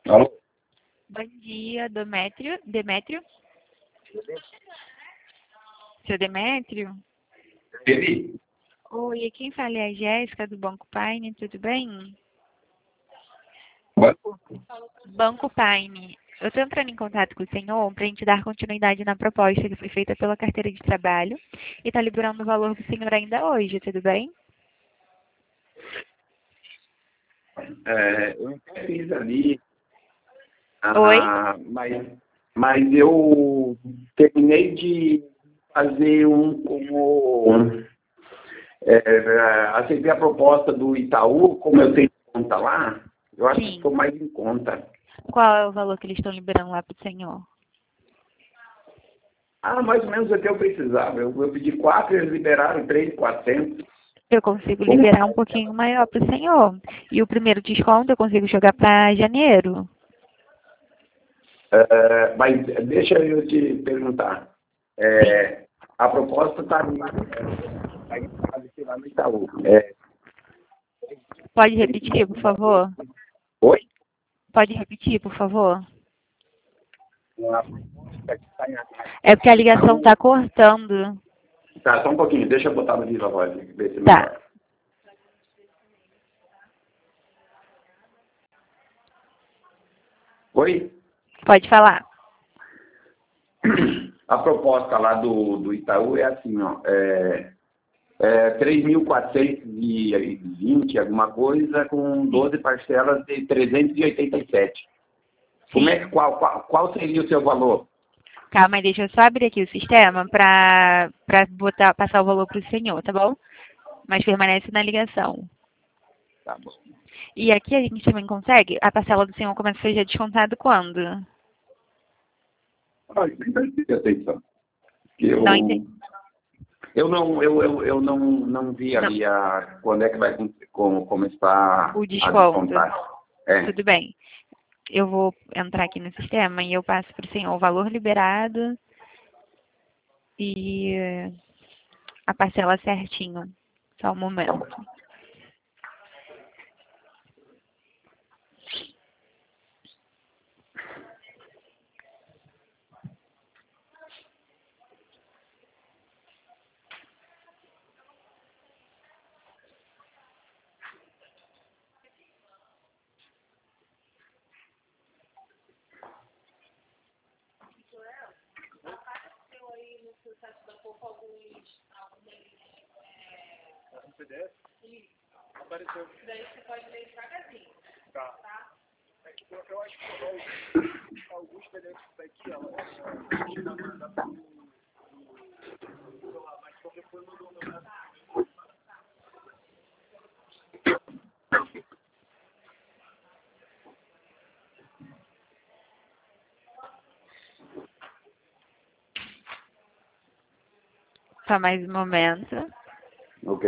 Alô? Bom dia, Demétrio. Demétrio? Seu Demétrio? Ele? Oi, quem fala é a Jéssica do Banco Paine, tudo bem? Banco? Banco Paine. Eu estou entrando em contato com o senhor para a gente dar continuidade na proposta que foi feita pela carteira de trabalho e está liberando o valor do senhor ainda hoje, tudo bem? Eu fiz ali, Oi? mas eu terminei de fazer aceitei a proposta do Itaú, como eu tenho conta lá, eu acho que Sim. ficou mais em conta. Qual é o valor que eles estão liberando lá para o senhor? Mais ou menos o que eu precisava. Eu pedi 4, eles liberaram 3.400. Eu consigo Como? liberar um pouquinho maior para o senhor. E o primeiro desconto eu consigo jogar para janeiro. Mas deixa eu te perguntar. Sim. A proposta está ali, lá no Itaú. Pode repetir, por favor? Oi? Pode repetir, por favor? A proposta que está em É porque a ligação está cortando. Tá, só um pouquinho, deixa eu botar no viva voz, ver se é Tá. melhor. Oi? Pode falar. A proposta lá do Itaú é assim, ó, 3.420, alguma coisa, com Sim. 12 parcelas de 387. Sim. Qual seria o seu valor? Calma aí, deixa eu só abrir aqui o sistema para passar o valor para o senhor, tá bom? Mas permanece na ligação. Tá bom. E aqui a gente também consegue, a parcela do senhor começa a ser descontado quando? Olha, nem prestei atenção. Que Não entendi. eu não vi Não, ali quando é que vai começar o a desconto. descontar. É, Tudo bem. Eu vou entrar aqui no sistema e eu passo para o senhor o valor liberado e a parcela certinho. Só um tá momento. bom. Só mais um momento. Ok.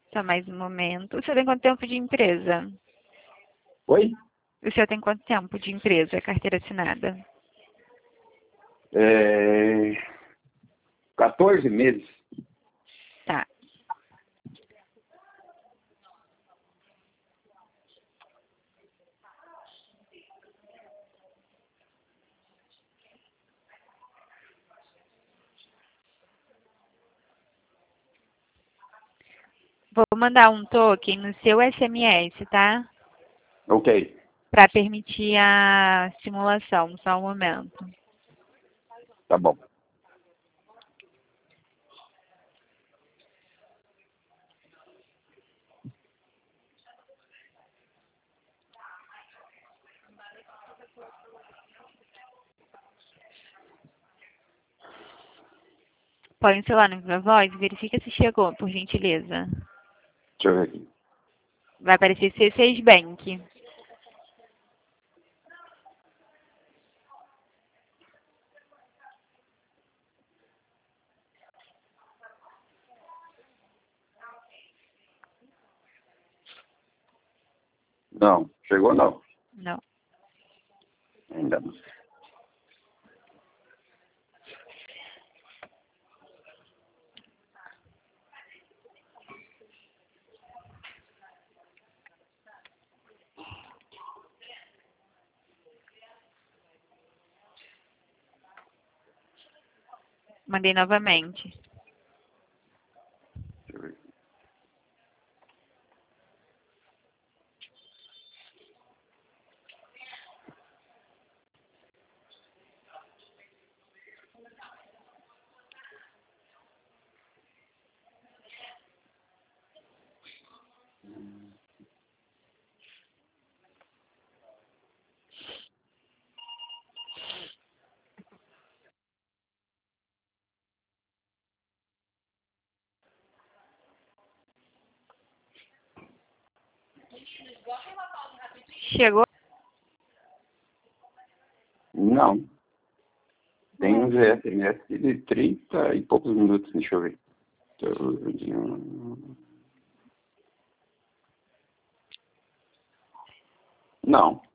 Só mais um momento. O senhor tem quanto tempo de empresa? Oi? O senhor tem quanto tempo de empresa, carteira assinada? 14 meses. Tá. Vou mandar um token no seu SMS, tá? Ok. Para permitir a simulação. Só um momento. Tá bom. Põe o celular na minha voz e verifica se chegou, por gentileza. Deixa eu ver aqui. Vai aparecer C6 Bank. Não, chegou não. Não. Ainda não. Mandei novamente. Deixa eu ver aqui. Chegou? Não. Tem uns SMS de 30 e poucos minutos, deixa eu ver. Não.